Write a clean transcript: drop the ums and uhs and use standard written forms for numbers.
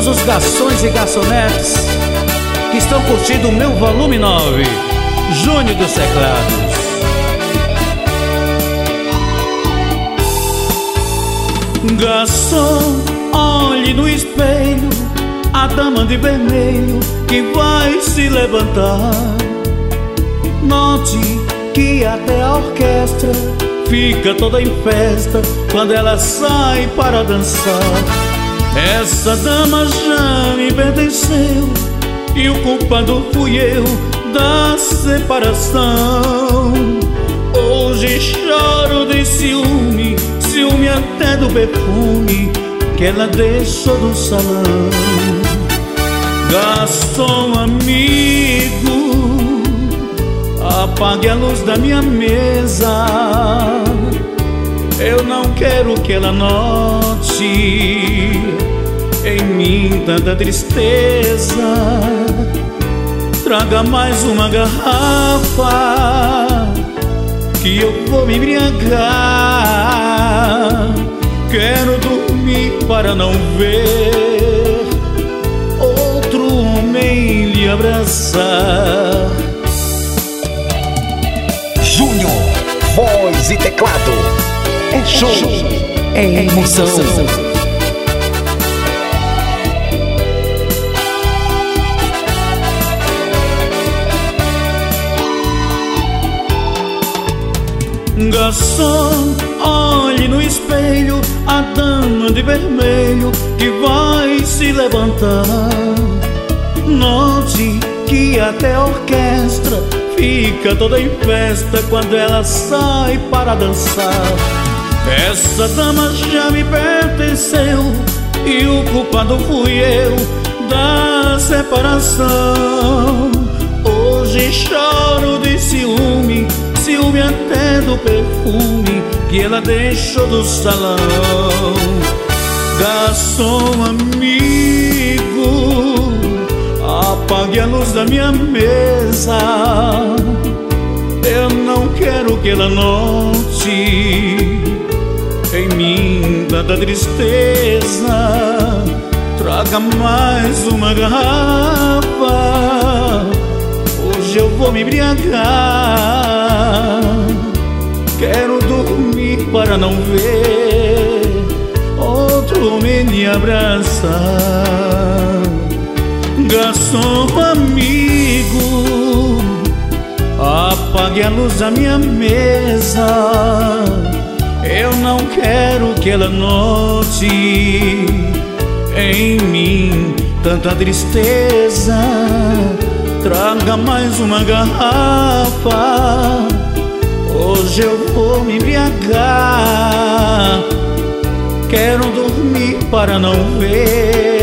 os garçons e garçonetes que estão curtindo o meu volume 9, Júnior dos Teclados. Garçom, olhe no espelho a dama de vermelho que vai se levantar. Note que até a orquestra fica toda em festa quando ela sai para dançar. Essa dama já me pertenceu e o culpado fui eu da separação. Hoje choro de ciúme, ciúme até do perfume que ela deixou do salão. Garçom amigo, apague a luz da minha mesa. Eu não quero que ela note em mim tanta tristeza. Traga mais uma garrafa que eu vou me embriagar. Quero dormir para não ver outro homem lhe abraçar. Júnior, voz e teclado. É show, é emoção. Garçom, olhe no espelho a dama de vermelho que vai se levantar. Note que até a orquestra fica toda em festa quando ela sai para dançar. Essa dama já me pertenceu e o culpado fui eu da separação. Hoje choro de ciúme, ciúme até do perfume que ela deixou do salão. Garçom amigo, apague a luz da minha mesa. Eu não quero que ela note em mim tanta tristeza. Traga mais uma garrafa, hoje eu vou me embriagar. Quero dormir para não ver outro homem me abraçar. Garçom amigo, apague a luz da minha mesa. Eu não quero que ela note em mim tanta tristeza. Traga mais uma garrafa, hoje eu vou me embriagar. Quero dormir para não ver